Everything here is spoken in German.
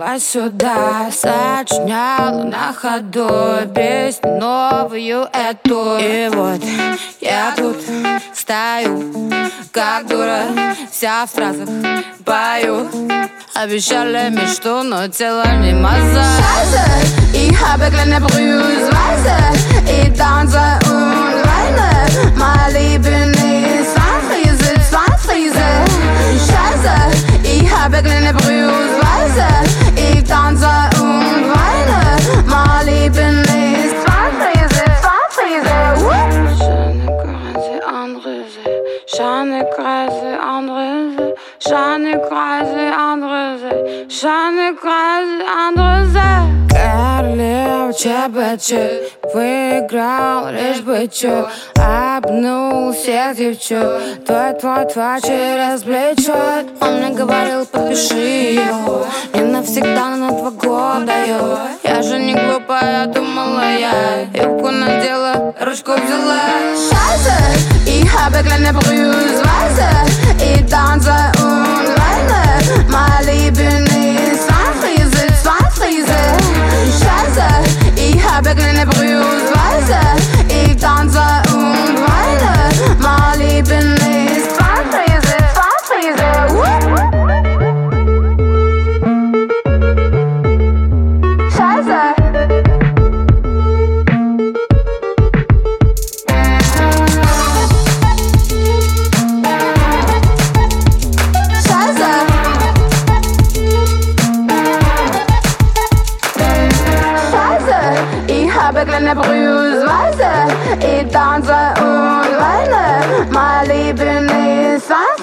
туда-сюда, сочиняла на ходу песню новую эту. И вот я тут стою, как дура, вся в стразах пою. Обещали мечту, но тело не маза. Scheiße, ich habe kleine Brühweise. Ich tanze und weine. Mein Leben ist Zwangkrise, Zwangkrise. Scheiße, ich habe kleine Brühweise. Ich tanze und weine. Mein Leben ist Zwangkrise, Zwangkrise. Je ne croise André, je ne croise André, je ne croise André. Королева ЧБЧ выиграл лишь бы чё. Обнул всех девчонок, твой через плечо. Он мне говорил, подпиши его, не навсегда, на 2 года ее. Я же не глупая, думала я, юбку надела, ручку взяла. Scheiße, ich habe kleine Brühweise. Ich tanze und weine. Mein Leben ist Zwangkrise, Zwangkrise. Scheiße, ich habe kleine Brühweise. Ich tanze und weine. Mein Leben ist Zwangkrise, Zwangkrise. Scheiße. Ich habe kleine Brühweise, ich tanze und weine. Mein Leben ist